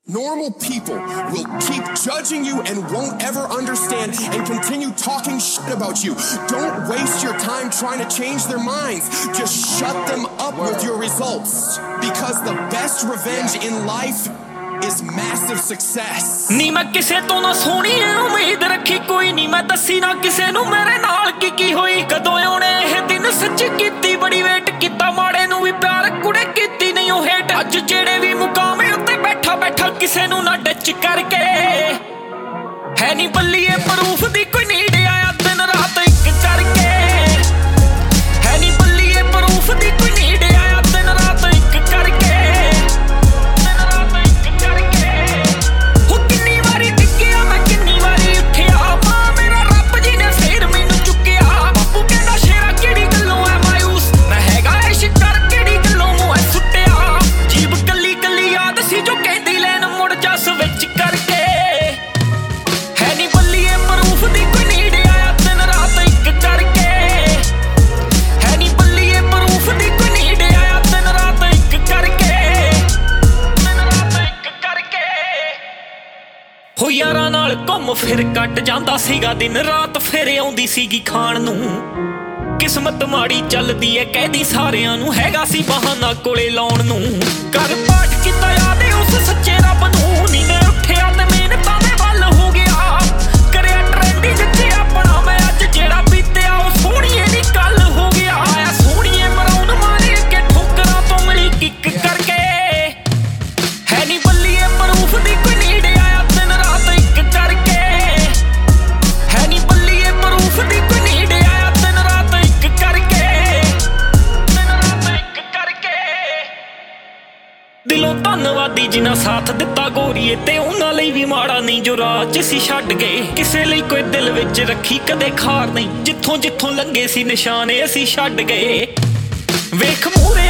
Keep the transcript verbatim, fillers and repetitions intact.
Normal people will keep judging you and won't ever understand and continue talking shit about you. Don't waste your time trying to change their minds. Just shut them up with your results. Because the best revenge in life is massive success. ਨੀ ਮੈਂ ਕਿਸੇ ਤੋਂ ਨਾ ਸੋਹਣੀ ਉਮੀਦ ਰੱਖੀ ਕੋਈ ਨਹੀਂ ਮੈਂ ਦੱਸੀ ਨਾ ਕਿਸੇ ਨੂੰ ਮੇਰੇ ਨਾਲ ਕੀ ਕੀ ਹੋਈ ਕਦੋਂ ਆਉਣੇ ਇਹ ਦਿਨ ਸੱਚੀ ਕੀਤੀ ਬੜੀ ਵੇਟ ਕੀਤਾ ਮਾੜੇ ਨੂੰ ਵੀ ਪਿਆਰ ਕੁੜੇ ਕੀਤੀ ਨਹੀਂ ਉਹ ਹੇਟ ਅੱਜ ਜਿਹੜੇ ਵੀ ਮੁਕਾਮੇ ਉੱਤੇ ਬੈਠਾ ਬੈਠਾ ਕਿਸੇ ਨੂੰ ਨਾ ਡੱਚ ਕਰਕੇ ਹੈ ਨਹੀਂ ਬੱਲੀਏ ਪ੍ਰੂਫ ਦੀ ਕੋਈ ਨੀਡ ਆਇਆ ਦਿਨ ਰਾਤ ਇੱਕ ਕਰਕੇ ਹੈ ਨਹੀਂ ਬੱਲੀਏ ਪ੍ਰੂਫ ਦੀ ਕੋਈ ਨੀਡ ਆਇਆ ਦਿਨ ਰਾਤ ਇੱਕ ਕਰਕੇ ਹੋ ਯਾਰਾਂ ਨਾਲ ਘੁੰਮ ਫਿਰ ਕੱਟ ਜਾਂਦਾ ਸੀਗਾ ਦਿਨ ਰਾਤ ਫਿਰ ਆਉਂਦੀ ਸੀਗੀ ਖਾਣ ਨੂੰ ਕਿਸਮਤ ਮਾੜੀ ਚੱਲਦੀ ਐ ਕਹਿਦੀ ਸਾਰਿਆਂ ਨੂੰ ਹੈਗਾ ਸੀ ਬਹਾਨਾ ਕੋਲੇ ਲਾਉਣ ਨੂੰ ਕਰ ਪਾਠ ਕੀਤਾ ਯਾਦ ਉਸ ਸੱਚੇ ਰੱਬ ਨੂੰ ਨੀਂਦੇ ਉੱਠਿਆ ਤੇ ਮਿਹਨਤਾਂ ਦੇ ਵੱਲ ਹੋ ਗਿਆ ਕਰਿਆ ਟ੍ਰੈਂਡਿੰਗ ਚ ਆਪਣਾ ਮੈਂ ਅੱਜ ਜਿਹੜਾ ਬੀਤਿਆ ਉਹ ਸੋਹਣੀਏ ਦੀ ਗੱਲ ਹੋ ਗਿਆ ਆਇਆ ਸੋਹਣੀਏ ਮਰਾਉਣ ਮਾਰੇ ਅੱਗੇ ਠੋਕਰਾਂ ਤੋਂ ਮਿਲੀ ਕਿੱਕ ਕਰਕੇ ਹੈ ਨੀ ਬੱਲੀਏ ਪ੍ਰੂਫ ਦੀ ਕੋਈ ਨੀਡ ਆਇਆ ਦਿਨ ਰਾਤ ਇੱਕ ਕਰਕੇ ਹੈ ਨੀ ਬੱਲੀਏ ਪ੍ਰੂਫ ਦੀ ਕੋਈ ਨੀਡ ਆਇਆ ਦਿਨ ਰਾਤ ਇੱਕ ਕਰਕੇ ਦਿਨ ਰਾਤ ਇੱਕ ਕਰਕੇ ਦਿਲੋਂ ਧੰਨਵਾਦੀ ਜਿਨ੍ਹਾਂ ਸਾਥ ਦਿੱਤਾ ਗੋਰੀਏ ਤੇ ਉਹਨਾਂ ਲਈ ਵੀ ਮਾੜਾ ਨਹੀਂ ਜੋ ਰਾਹ 'ਚ ਸੀ ਛੱਡ ਗਏ ਕਿਸੇ ਲਈ ਕੋਈ ਦਿਲ ਵਿੱਚ ਰੱਖੀ ਕਦੇ ਖਾਰ ਨਹੀਂ ਜਿੱਥੋਂ ਜਿੱਥੋਂ ਲੰਘੇ ਸੀ ਨਿਸ਼ਾਨੇ ਅਸੀਂ ਛੱਡ ਗਏ ਵੇਖ ਮੂਹਰੇ